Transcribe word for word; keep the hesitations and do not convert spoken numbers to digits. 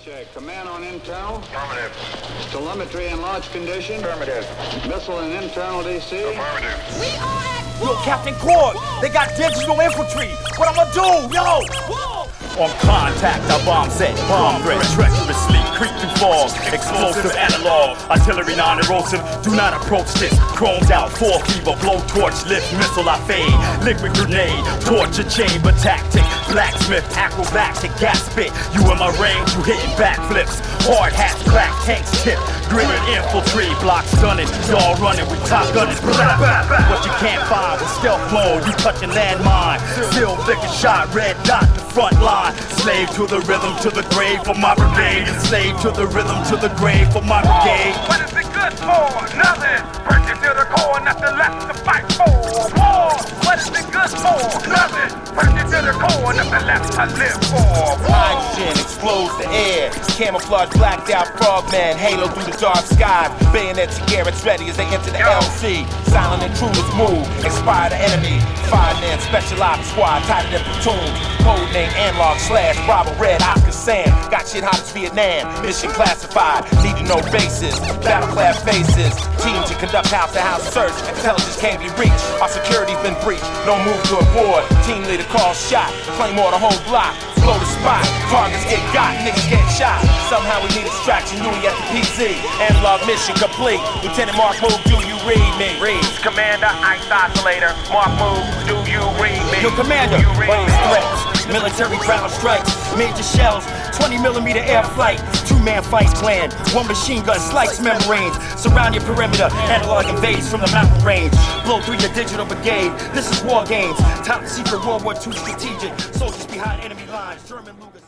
check. Command on internal. Affirmative. Telemetry in launch condition. Affirmative. Missile in internal D C. Affirmative. We are at Yo, Captain Cord, they got digital infantry. What I'ma do, yo? war. On contact, I bomb set, bomb threat, treacherously creep through fog, explosive analog, artillery non-erosive, do not approach this, chromed out, four fever, blowtorch, lift, missile I fade, liquid grenade, torture chamber tactic, blacksmith, acrobatic, gas spit, you in my range, you hitting backflips, hard hats, crack, tanks tip, grinning infiltrate, blocks stunning, y'all running, we top gunning, what you can't find with stealth mode, you touching landmine, still flicker shot, red dot, the front line. Slave to the rhythm, to the grave for my brigade. Slave to the rhythm, to the grave for my brigade. What is it good for? Nothing. Burnt it to the core, nothing left to fight for. War. What is it good for? Nothing. Burnt it to the core, nothing left to live for. Hydrogen explodes the air. Camouflage blacked out frogman, halo through the dark sky. Bayonets and Garrett's ready as they enter the L C. Silent intruders move, inspire the enemy. Five-man special ops squad, tighter than platoon. Code name analog slash Bravo Red Oscar Sam. Got shit hot as Vietnam. Mission classified, need to know bases. Battle class faces. Team to conduct house-to-house search. Intelligence can't be reached. Our security's been breached. No move to abort. Team leader calls shot. Claymore the whole block. Blow the spot. Targets get got. Niggas get shot. Somehow we need extraction. Louis at the P Z. Analog mission complete. Lieutenant Mark Move, do you read me? Read. Commander, ice oscillator. Mark Move, do you read me? Your commander, Do you read what is threats? Military ground strikes, major shells, twenty millimeter air flight, two-man fight plan, one machine gun slice membranes, surround your perimeter, analog invades from the mountain range, blow through your digital brigade, this is war games, top secret World War Two strategic, soldiers behind enemy lines, German Luger.